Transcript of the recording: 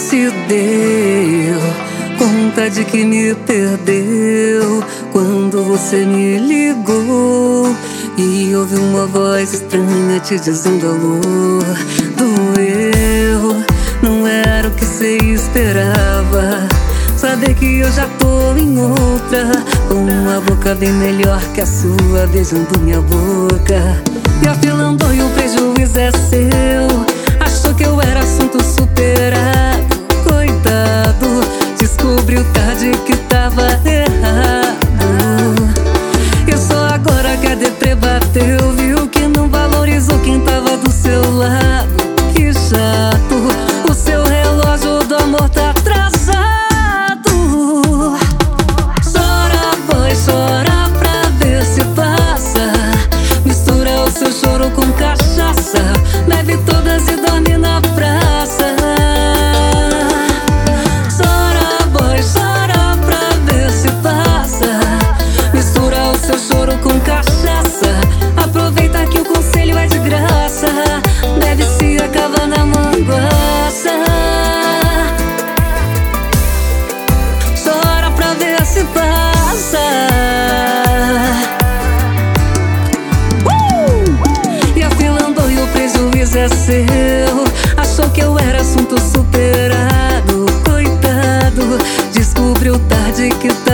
se deu conta de que me perdeu quando você me ligou e ouvi uma voz estranha te dizendo alô. Doeu, não era o que cê esperava, saber que eu já tô em outra, com uma boca bem melhor que a sua, beijando minha boca. E afilando e o prejuízo é seu, achou que eu era assunto superado. Coitado, descobriu tarde que tava errado. E só agora que a deprê bateu, viu que não valorizou quem tava do seu lado. Que chato, o seu relógio do amor tá atrasado. Chora, boy, chora pra ver se passa. Mistura o seu choro com cachaça, bebe todas e dorme na praça. Chora, boy, chora pra ver se passa. Mistura o seu choro com cachaça, aproveita que o conselho é de graça, bebe se acaba na manguaça. Chora pra ver se passa. E afilando e o prejuízo é seu, achou que eu era assunto superado. Coitado, descobriu tarde que